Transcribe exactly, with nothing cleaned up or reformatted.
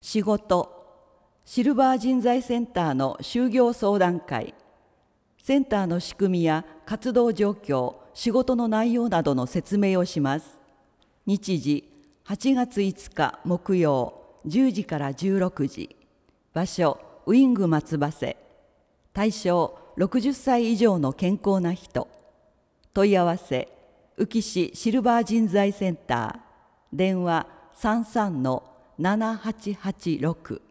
仕事、シルバー人材センターの就業相談会、センターの仕組みや活動状況、仕事の内容などの説明をします。日時、はちがついつか木曜、じゅうじからじゅうろくじ。場所、ウィング松葉瀬。対象、ろくじゅっさい以上の健康な人。問い合わせ、宇城市シルバー人材センター。電話さんさんのななはちはちろく。